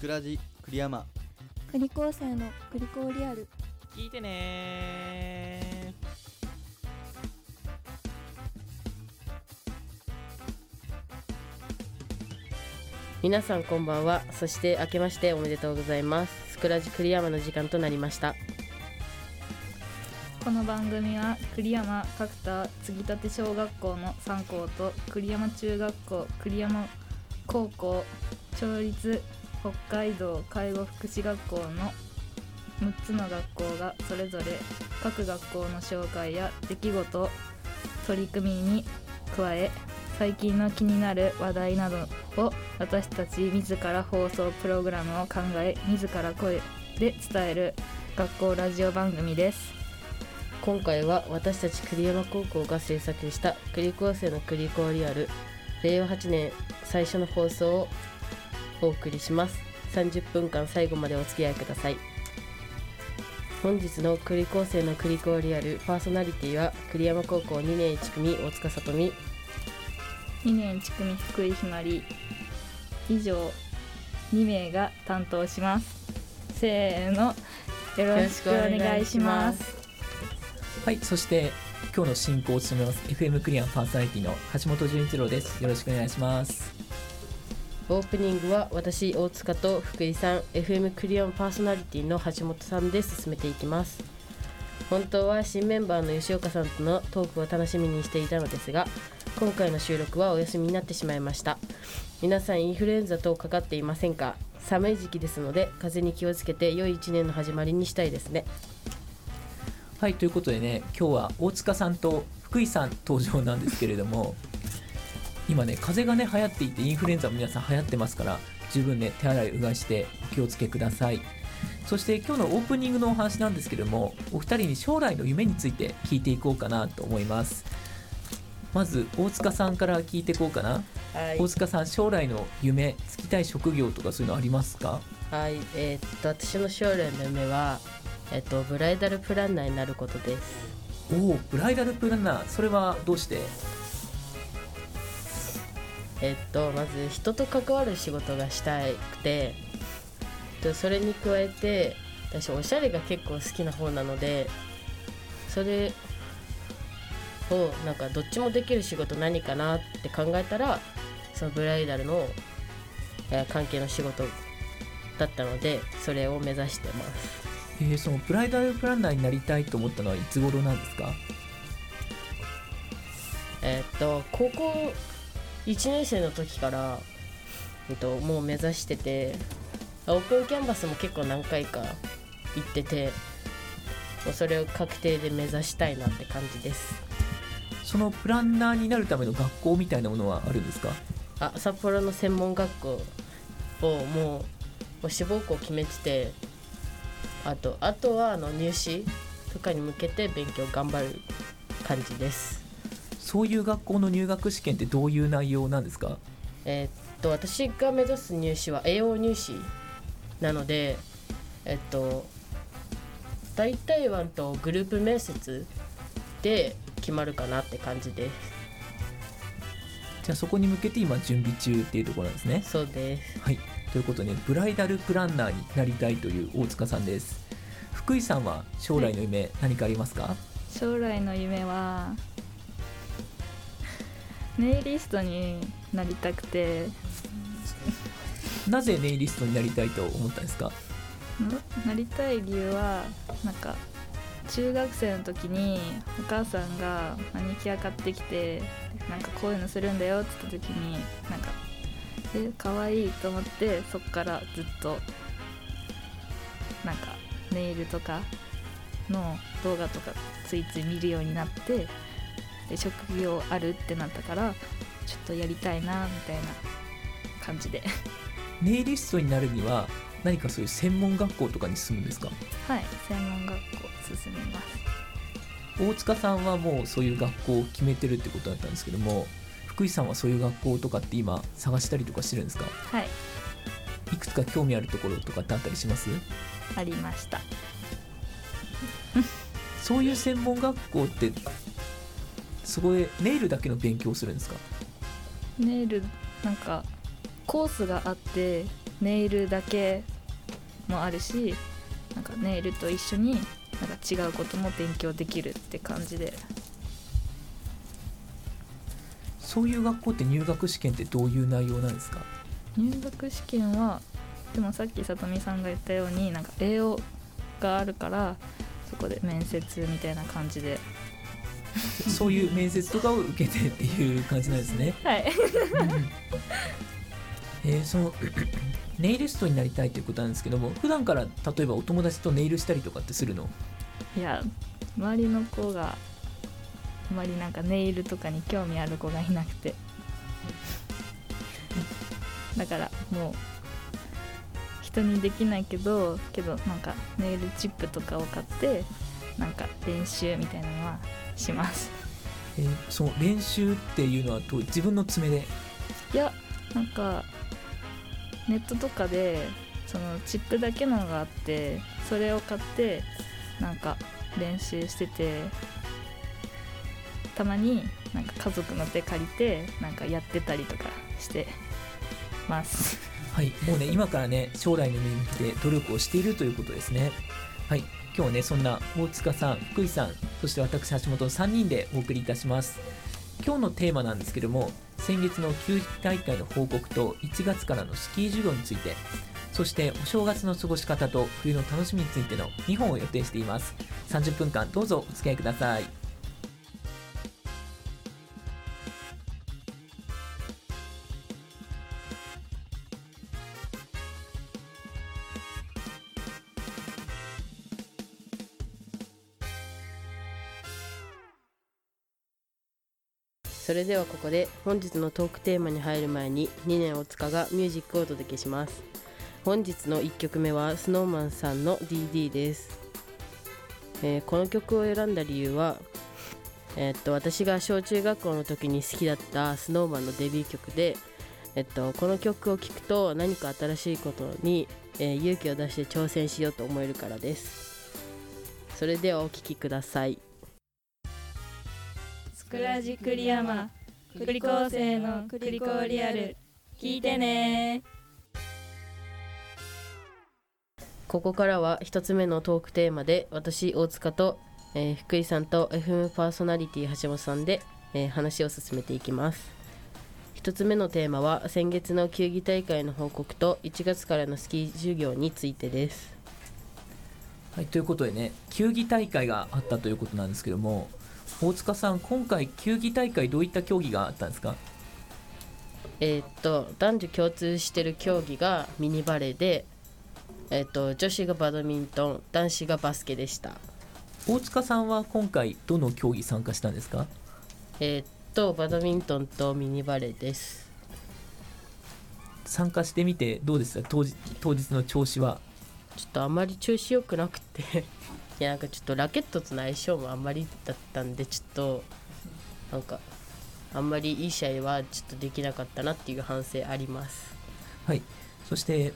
クラジ栗山栗高生の栗高リアル、 聞いてね。 皆さんこんばんは。そして明けましておめでとうございます。スクラジ栗山の時間となりました。 この番組は栗山角田継ぎ立て小学校の3校と栗山中学校、栗山高校、町立北海道介護福祉学校の6つの学校がそれぞれ各学校の紹介や出来事、取り組みに加え最近の気になる話題などを私たち自ら放送プログラムを考え自ら声で伝える学校ラジオ番組です。 今回は私たち栗山高校が制作した栗高生の栗高リアル令和8年最初の放送をお送りします。30分間最後までお付き合いください。本日の栗高生の栗高リアルパーソナリティは栗山高校2年1組大塚さとみ、 2年1組福井ひまり以上2名が担当します。せーの、よろしくお願いします。 はい、そして今日の進行を務めます FM クリアンパーソナリティの橋本純一郎です。よろしくお願いします。 オープニングは私大塚と福井さん、 FM クリアンパーソナリティの橋本さんで進めていきます。本当は新メンバーの吉岡さんとのトークを楽しみにしていたのですが、今回の収録はお休みになってしまいました。皆さんインフルエンザ等かかっていませんか？寒い時期ですので風邪に気をつけて良い1年の始まりにしたいですね。 はい、ということでね、今日は大塚さんと福井さん登場なんですけれども今ね、風邪がね流行っていてインフルエンザも皆さん流行ってますから、十分ね手洗いうがいしてお気をつけください。そして今日のオープニングのお話なんですけども、お二人に将来の夢について聞いていこうかなと思います。まず大塚さんから聞いていこうかな。 はい、 大塚さん、将来の夢、就きたい職業とかそういうのありますか？ はい、私の将来の夢は、ブライダルプランナーになることです。 おお、ブライダルプランナー、それはどうして？ まず人と関わる仕事がしたくて、それに加えて私おしゃれが結構好きな方なので、それをなんかどっちもできる仕事何かなって考えたら、そのブライダルの関係の仕事だったので、それを目指してます。 そのブライダルプランナーになりたいと思ったのはいつ頃なんですか？ 高校1年生の時から、もう目指してて、オープンキャンバスも結構何回か行ってて、もうそれを確定で目指したいなって感じです。 そのプランナーになるための学校みたいなものはあるんですか？ 札幌の専門学校をもう志望校決めてて、あとは入試とかに向けて勉強頑張る感じです。 そういう学校の入学試験ってどういう内容なんですか？ 私が目指す入試は栄養入試なので、大体はグループ面接で決まるかなって感じです。 じゃあそこに向けて今準備中っていうところなんですね。 そうです。 はい、ということで、ブライダルプランナーになりたいという大塚さんです。福井さんは将来の夢、何かありますか？ 将来の夢はネイリストになりたくて。 なぜネイリストになりたいと思ったんですか？ なりたい理由は、なんか中学生の時にお母さんがマニキュア買ってきて、なんかこういうのするんだよって言った時に、なんか可愛いと思って、そっからずっとなんかネイルとかの動画とかついつい見るようになって、で職業あるってなったからちょっとやりたいなみたいな感じで。 ネイリストになるには何かそういう専門学校とかに進むんですか？ はい、専門学校進みます。 大塚さんはもうそういう学校を決めてるってことだったんですけども、福井さんはそういう学校とかって今探したりとかしてるんですか？ はい、 いくつか興味あるところとかってあったりします？ ありました。 そういう専門学校ってそこでネイルだけの勉強をするんですか？ ネイルなんかコースがあって、 ネイルだけもあるし、なんかネイルと一緒になんか違うことも勉強できるって感じで。 そういう学校って入学試験ってどういう内容なんですか？ 入学試験はでもさっきさとみさんが言ったようになんか栄養があるからそこで面接みたいな感じでそういう面接とかを受けてっていう感じなんですね。 はいそのネイリストになりたいということなんですけども、普段から例えばお友達とネイルしたりとかってするの？ いや周りの子があまりなんかネイルとかに興味ある子がいなくてだからもう人にできないけどなんかネイルチップとかを買ってなんか練習みたいなのはします。 その練習っていうのは自分の爪で？ いやなんかネットとかでそのチップだけのがあってそれを買ってなんか練習してて、たまになんか家族の手借りてなんかやってたりとかしてますはい、もうね今からね将来の夢に向けて努力をしているということですね。はい、今日はねそんな大塚さん、福井さん、そして私橋本の3人でお送りいたします。今日のテーマなんですけども、先月の球技大会の報告と1月からのスキー授業について、そしてお正月の過ごし方と冬の楽しみについての2本を予定しています。30分間どうぞお付き合いください。 それではここで本日のトークテーマに入る前に2年大塚がミュージックをお届けします。本日の1曲目は SnowMan さんの DD です。この曲を選んだ理由は、私が小中学校の時に好きだった SnowMan のデビュー曲で、この曲を聴くと何か新しいことに、勇気を出して挑戦しようと思えるからです。それではお聴きください。 スクラジ栗山栗高生の栗高リアル聞いてね。 ここからは一つ目のトークテーマで私大塚と、福井さんと FM パーソナリティ橋本さんで、話を進めていきます。一つ目のテーマは先月の球技大会の報告と1月からのスキー授業についてです。 はい、ということでね球技大会があったということなんですけども、大塚さん今回球技大会どういった競技があったんですか？ 男女共通してる競技がミニバレーで、女子がバドミントン、男子がバスケでした。 大塚さんは今回どの競技参加したんですか？ バドミントンとミニバレーです。 参加してみてどうでした？当日の調子は。 ちょっとあまり調子良くなくていやなんかちょっとラケットとの相性もあんまりだったんで、ちょっとなんかあんまりいい試合はちょっとできなかったなっていう反省あります。 はい、そして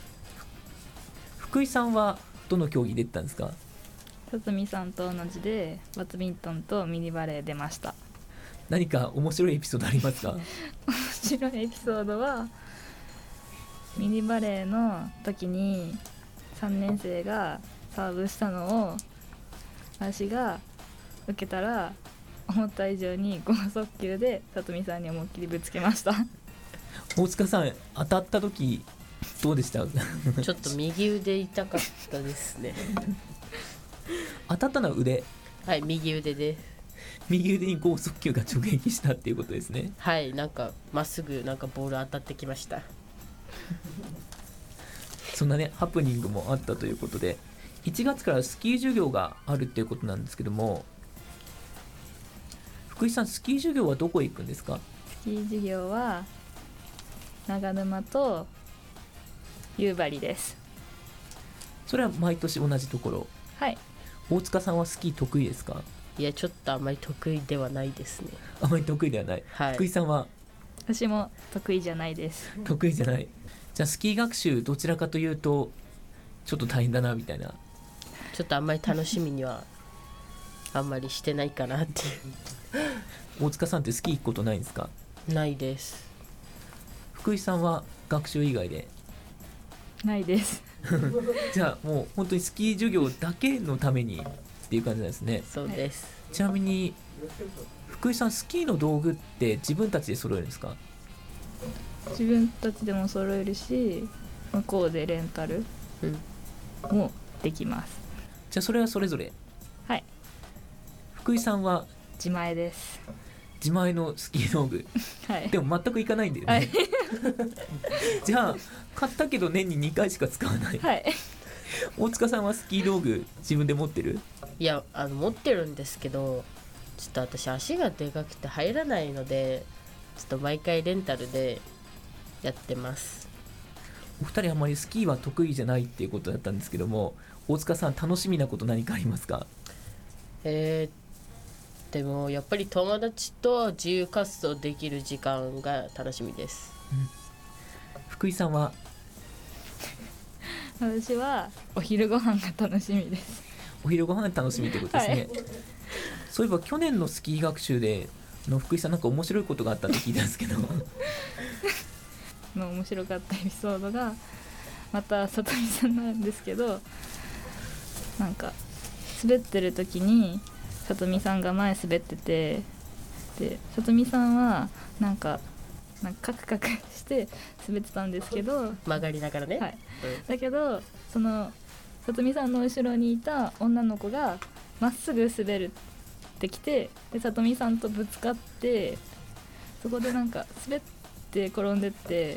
福井さんはどの競技出てたんですか？ さつみさんと同じでバドミントンとミニバレー出ました。 何か面白いエピソードありますか？ 面白いエピソードはミニバレーの時に3年生がサーブしたのを私が受けたら思った以上に剛速球でさとみさんに思いっきりぶつけました。 大塚さん当たった時どうでした？ ちょっと右腕痛かったですね当たったのは腕？ はい、右腕です。 右腕に剛速球が直撃したっていうことですね。 はい、なんかまっすぐなんかボール当たってきましたそんなねハプニングもあったということで、1月からスキー授業があるっていうことなんですけども、福井さんスキー授業はどこへ行くんですか？ スキー授業は長沼と夕張です。 それは毎年同じところ？ はい。 大塚さんはスキー得意ですか？ いやちょっとあまり得意ではないですね。 あまり得意ではない、 はい、 福井さんは？ 私も得意じゃないです。 得意じゃない。じゃあスキー学習どちらかというとちょっと大変だなみたいな。 ちょっとあんまり楽しみにはあんまりしてないかなっていう大塚さんってスキー行くことないんですか？ ないです。 福井さんは学習以外で？ ないです。 じゃあもう本当にスキー授業だけのためにっていう感じなんですね。 そうです。 ちなみに福井さん、スキーの道具って自分たちで揃えるんですか？ 自分たちでも揃えるし、向こうでレンタルもできます。 じゃあそれはそれぞれ。 はい。 福井さんは自前です。 自前のスキー道具。 はい。 でも全く行かないんだよね。 はい。 じゃあ買ったけど年に2回しか使わない。 はい。 大塚さんはスキー道具自分で持ってる？ いや持ってるんですけど、ちょっと私足がでかくて入らないので、ちょっと毎回レンタルでやってます。 お二人あんまりスキーは得意じゃないっていうことだったんですけども、大塚さん楽しみなこと何かありますか？ でもやっぱり友達と自由活動できる時間が楽しみです。 福井さんは？ 私はお昼ご飯が楽しみです。 お昼ご飯が楽しみってことですね。はい、そういえば去年のスキー学習で福井さんなんか面白いことがあったって聞いたんですけどの面白かったエピソードがまた里見さんなんですけど、なんか滑ってる時に里見さんが前滑ってて、で里見さんはなんかカクカクして滑ってたんですけど、 曲がりながらね、 はい、だけどその里見さんの後ろにいた女の子がまっすぐ滑るってきて、で里見さんとぶつかって、そこでなんか滑って転んでって、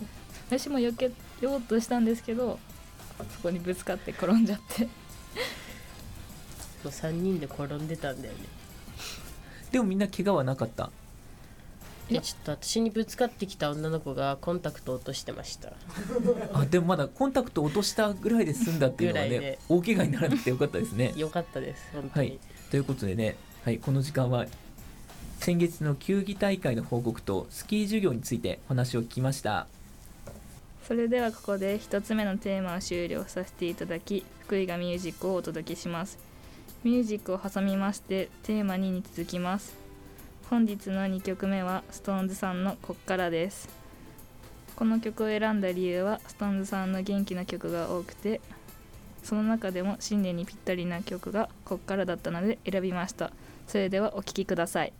私も避けようとしたんですけど、そこにぶつかって転んじゃってもう3人で転んでたんだよね。 でもみんな怪我はなかった？ ちょっと私にぶつかってきた女の子がコンタクト落としてました。 あ、でもまだコンタクト落としたぐらいで済んだっていうのはね、大怪我にならなくてよかったですね。 よかったです本当に。 はい、ということでね、はい、この時間は先月の球技大会の報告とスキー授業についてお話を聞きました。 それではここで1つ目のテーマを終了させていただき、福井がミュージックをお届けします。ミュージックを挟みましてテーマ2に続きます。本日の2曲目は SixTONES さんのこっからです。この曲を選んだ理由は SixTONES さんの元気な曲が多くて、その中でも新年にぴったりな曲がこっからだったので選びました。それではお聴きください。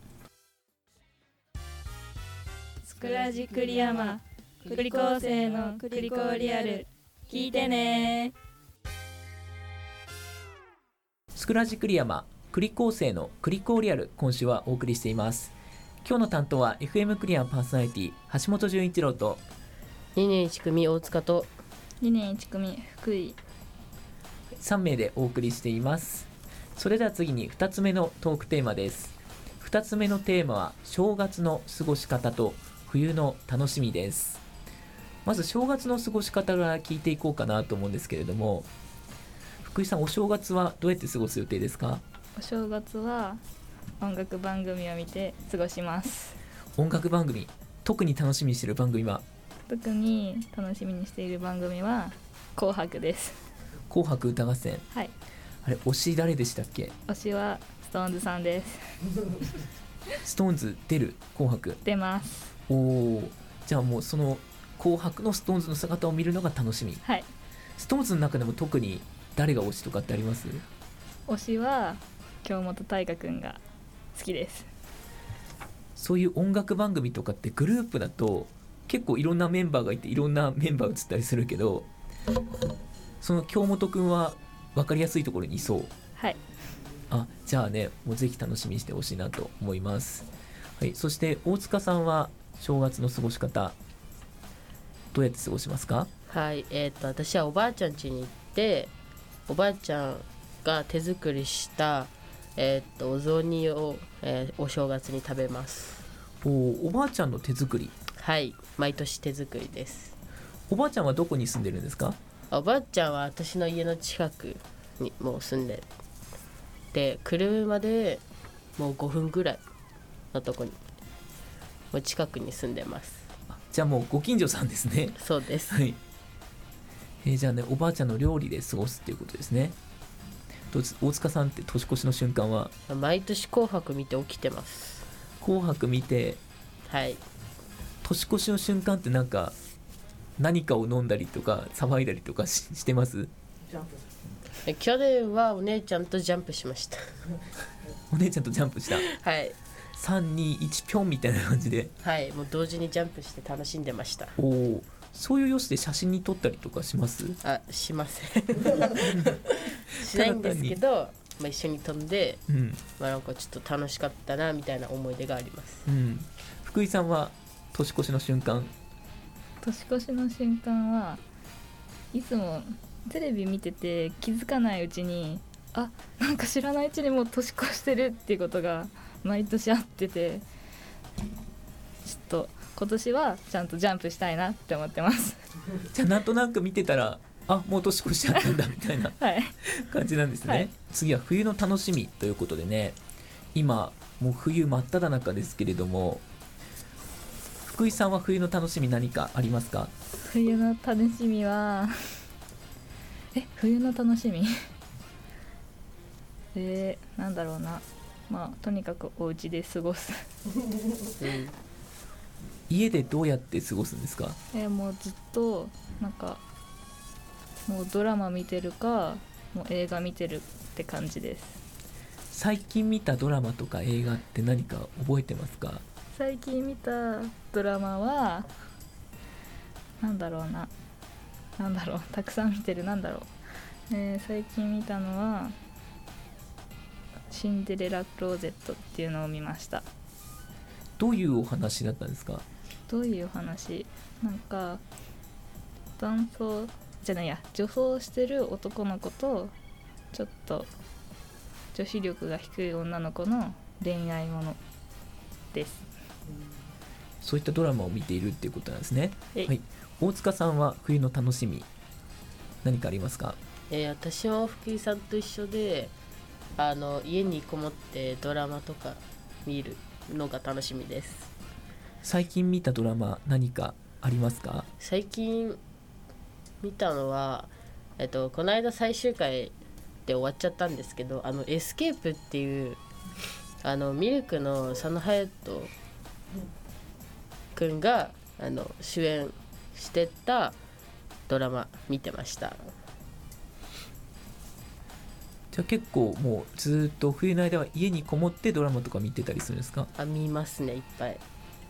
スクラジクリヤマ栗高生のクリコリアル、聞いてね。 スクラジクリヤマ栗高生のクリコリアル、今週はお送りしています。今日の担当は FM クリアパーソナリティ橋本純一郎と 2年1組大塚と 2年1組福井 3名でお送りしています。それでは次に2つ目のトークテーマです。2つ目のテーマは正月の過ごし方と冬の楽しみです。まず正月の過ごし方から聞いていこうかなと思うんですけれども、福井さん、お正月はどうやって過ごす予定ですか？ お正月は音楽番組を見て過ごします。 音楽番組、特に楽しみにしている番組は？ 特に楽しみにしている番組は紅白です。 紅白歌合戦。 はい。 あれ、推し誰でしたっけ？ 推しは SixTONES さんです。 SixTONES 出る？紅白出ます。 おー、じゃあもうその紅白の SixTONES の姿を見るのが楽しみ。 はい。 SixTONES の中でも特に誰が推しとかってあります？ 推しは京本大我くんが好きです。 そういう音楽番組とかってグループだと結構いろんなメンバーがいていろんなメンバー映ったりするけど、その京本くんは分かりやすいところにいそう。 はい。 あ、じゃあね、もうぜひ楽しみにしてほしいなと思います。はい、そして大塚さんは正月の過ごし方どうやって過ごしますか？ はい、私はおばあちゃん家に行って、おばあちゃんが手作りしたお雑煮を、お正月に食べます。 おばあちゃんの手作り？ はい、毎年手作りです。 おばあちゃんはどこに住んでるんですか？ おばあちゃんは私の家の近くにもう住んでで、車でもう5分ぐらいのとこに、もう近くに住んでます。 じゃあもうご近所さんですね。 そうです。 はい。じゃあね、おばあちゃんの料理で過ごすっていうことですね。大塚さんって年越しの瞬間は？ 毎年紅白見て起きてます。 紅白見て、 はい。 年越しの瞬間ってなんか何かを飲んだりとか騒いだりとかしてます？ 去年はお姉ちゃんとジャンプしましたお姉ちゃんとジャンプした。 はい 321ぴょんみたいな感じで。 はい、もう同時にジャンプして楽しんでました。 おお、そういう様子で写真に撮ったりとかします？ しませんしないんですけど、一緒に飛んで、なんかちょっと楽しかったなみたいな思い出があります。 福井さんは年越しの瞬間？ 年越しの瞬間はいつもテレビ見てて気づかないうちになんか知らないうちにもう年越してるっていうことが毎年あってて、ちょっと今年はちゃんとジャンプしたいなって思ってますじゃあなんとなく見てたらもう年越しちゃったんだみたいな感じなんですね、次は冬の楽しみということでね、今もう冬真っ只中ですけれども、福井さんは冬の楽しみ何かありますか？ 冬の楽しみは冬の楽しみなんだろうな、とにかくお家で過ごす家でどうやって過ごすんですか？ もうずっとなんかもうドラマ見てるかもう映画見てるって感じです。 最近見たドラマとか映画って何か覚えてますか？ 最近見たドラマはたくさん見てる。最近見たのはシンデレラクローゼットっていうのを見ました。 どういうお話だったんですか？ どういうお話？なんか女装してる男の子とちょっと女子力が低い女の子の恋愛ものです。 そういったドラマを見ているっていうことなんですね。はい、大塚さんは冬の楽しみ何かありますか？ 私も福井さんと一緒で家にこもってドラマとか見るのが楽しみです。 最近見たドラマ何かありますか？ 最近見たのは、この間最終回で終わっちゃったんですけど、エスケープっていうミルクの佐野勇斗くんが主演してたドラマ見てました。 じゃあ結構もうずっと冬の間は家にこもってドラマとか見てたりするんですか？ 見ますね、いっぱい。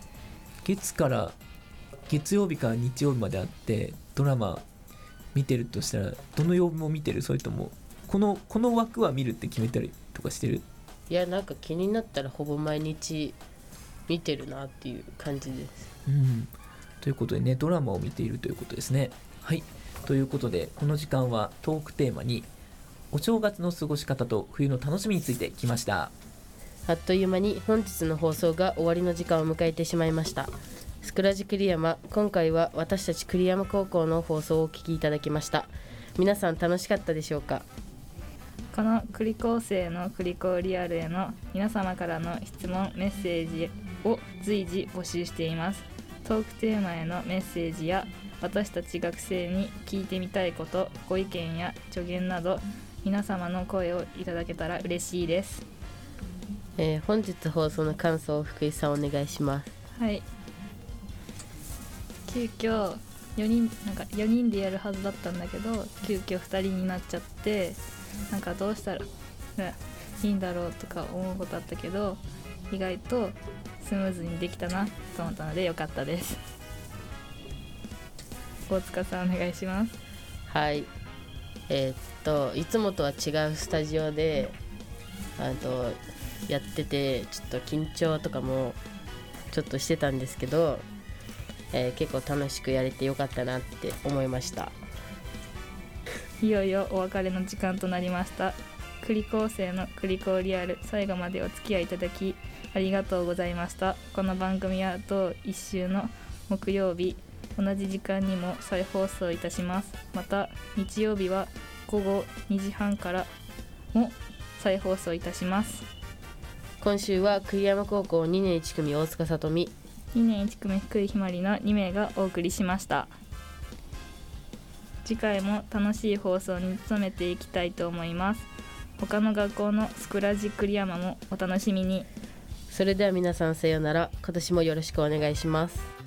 月曜日から日曜日まであってドラマ見てるとしたらどの曜日も見てる？それともこの枠は見るって決めたりとかしてる？ いや、なんか気になったらほぼ毎日見てるなっていう感じです。 ということでね、ドラマを見ているということですね。はい、ということでこの時間はトークテーマにお正月の過ごし方と冬の楽しみについてきました。 あっという間に本日の放送が終わりの時間を迎えてしまいました。スクラジ栗山、今回は私たち栗山高校の放送をお聞きいただきました。皆さん楽しかったでしょうか？ この栗高生の栗高リアルへの皆様からの質問メッセージを随時募集しています。トークテーマへのメッセージや私たち学生に聞いてみたいこと、ご意見や助言など皆様の声をいただけたら嬉しいです。 本日放送の感想を福井さんお願いします。 はい、急遽4人でやるはずだったんだけど急遽2人になっちゃって、どうしたらいいんだろうとか思うことあったけど意外とスムーズにできたなと思ったので良かったです。大塚さんお願いします。 はい、いつもとは違うスタジオでやっててちょっと緊張とかもちょっとしてたんですけど、結構楽しくやれてよかったなって思いました。 いよいよお別れの時間となりました。栗高生の栗高リアル、最後までお付き合いいただきありがとうございました。この番組は同1週の木曜日同じ時間にも再放送いたします。また日曜日は午後2時半からも再放送いたします。 今週は栗山高校2年1組大塚さとみ、 2年1組福井ひまりの2名がお送りしました。次回も楽しい放送に努めていきたいと思います。他の学校のスクラジ栗山もお楽しみに。 それでは皆さんさようなら。今年もよろしくお願いします。